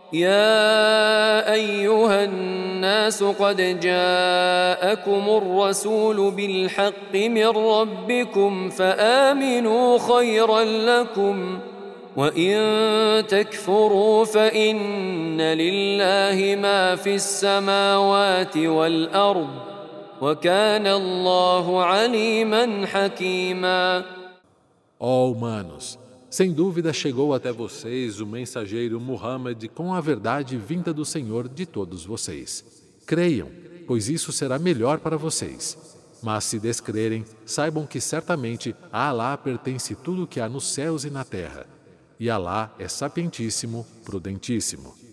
يا أيها الناس قد جاءكم الرسول بالحق من ربكم فآمنوا خيرا لكم وإن تكفروا فإن لله ما في السماوات والأرض وكان الله عليما حكيما. Ó humanos, sem dúvida chegou até vocês o mensageiro Muhammad com a verdade vinda do Senhor de todos vocês. Creiam, pois isso será melhor para vocês. Mas se descrerem, saibam que certamente a Alá pertence tudo o que há nos céus e na terra. E Alá é sapientíssimo, prudentíssimo.